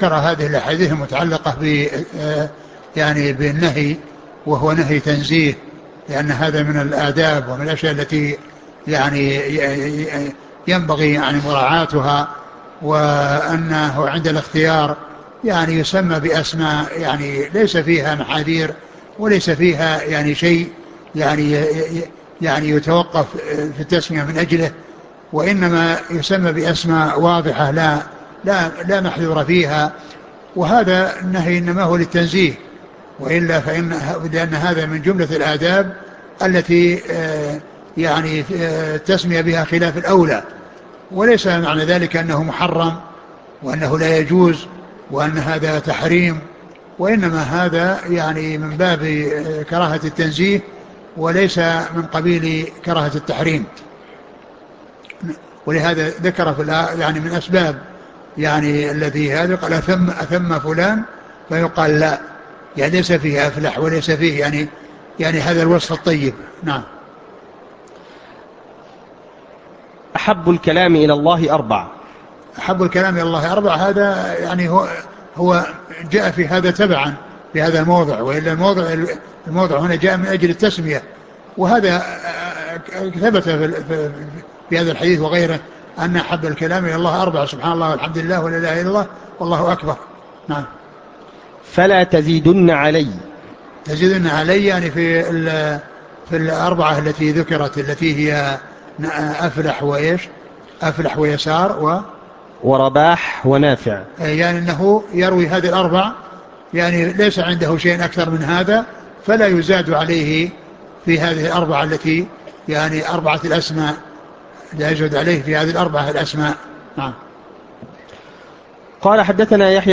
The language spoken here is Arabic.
ذكر هذه الأحاديث المتعلقة يعني بالنهي، وهو نهي تنزيه، لأن هذا من الآداب ومن الأشياء التي يعني ينبغي يعني مراعاتها، وأنه عند الاختيار يعني يسمى بأسماء يعني ليس فيها محاذير وليس فيها يعني شيء يعني يتوقف في التسمية من أجله، وإنما يسمى بأسماء واضحة لا محذور فيها. وهذا النهي إنما هو للتنزيه، وإلا لأن هذا من جملة الآداب التي يعني التسمية بها خلاف الأولى، وليس معنى ذلك أنه محرم وأنه لا يجوز وأن هذا تحريم، وإنما هذا يعني من باب كراهة التنزيه وليس من قبيل كراهة التحريم. ولهذا ذكر يعني من أسباب يعني الذي هذا قال أثم فلان، فيقال لا، يعني ليس فيه أفلح وليس فيه يعني هذا الوصف الطيب. نعم. أحب الكلام إلى الله أربع. أحب الكلام إلى الله أربع، هذا يعني هو جاء في هذا تبعا في هذا الموضع، وإلا الموضع هنا جاء من أجل التسمية، وهذا ثبت في هذا الحديث وغيره أن أحب الكلام إلى الله أربع: سبحان الله والحمد لله ولا إله إلا الله والله أكبر. نعم. فلا تزيدن علي. تزيدن علي يعني في الأربعة التي ذكرت، التي هي أفلح وإيش، أفلح ويسار ورباح ونافع. يعني أنه يروي هذه الأربع، يعني ليس عنده شيء أكثر من هذا، فلا يزاد عليه في هذه الأربعة التي يعني أربعة الأسماء، لا يزاد عليه في هذه الأربعة الأسماء. نعم. قال حدثنا يحيى